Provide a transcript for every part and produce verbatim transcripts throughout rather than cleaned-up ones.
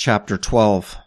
Chapter twelve.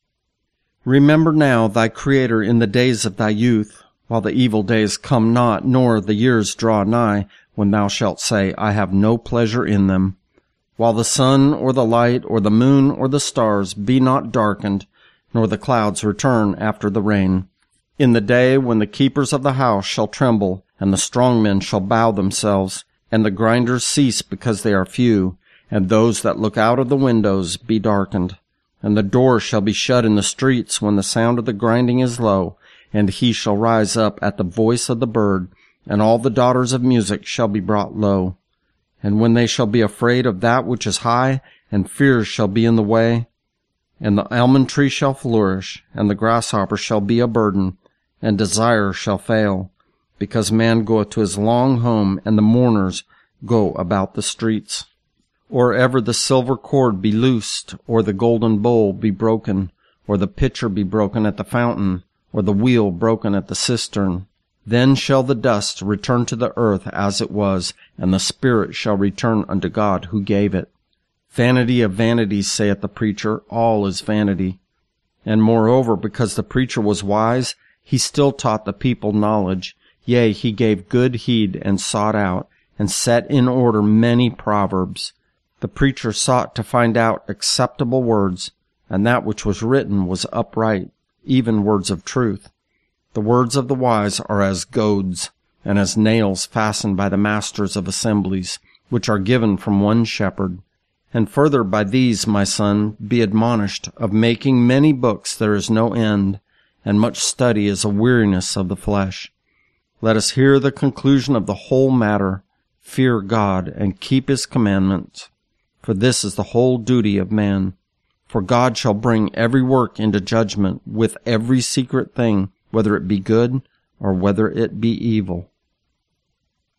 Remember now thy Creator in the days of thy youth, while the evil days come not, nor the years draw nigh, when thou shalt say, I have no pleasure in them. While the sun or the light or the moon or the stars be not darkened, nor the clouds return after the rain. In the day when the keepers of the house shall tremble, and the strong men shall bow themselves, and the grinders cease because they are few, and those that look out of the windows be darkened. And the doors shall be shut in the streets when the sound of the grinding is low, and he shall rise up at the voice of the bird, and all the daughters of music shall be brought low. And when they shall be afraid of that which is high, and fears shall be in the way, and the almond tree shall flourish, and the grasshopper shall be a burden, and desire shall fail, because man goeth to his long home, and the mourners go about the streets. Or ever the silver cord be loosed, or the golden bowl be broken, or the pitcher be broken at the fountain, or the wheel broken at the cistern. Then shall the dust return to the earth as it was, and the spirit shall return unto God who gave it. Vanity of vanities, saith the preacher, all is vanity. And moreover, because the preacher was wise, he still taught the people knowledge. Yea, he gave good heed, and sought out, and set in order many proverbs. The preacher sought to find out acceptable words, and that which was written was upright, even words of truth. The words of the wise are as goads, and as nails fastened by the masters of assemblies, which are given from one shepherd. And further by these, my son, be admonished, of making many books there is no end, and much study is a weariness of the flesh. Let us hear the conclusion of the whole matter. Fear God, and keep his commandments. For this is the whole duty of man. For God shall bring every work into judgment with every secret thing, whether it be good or whether it be evil.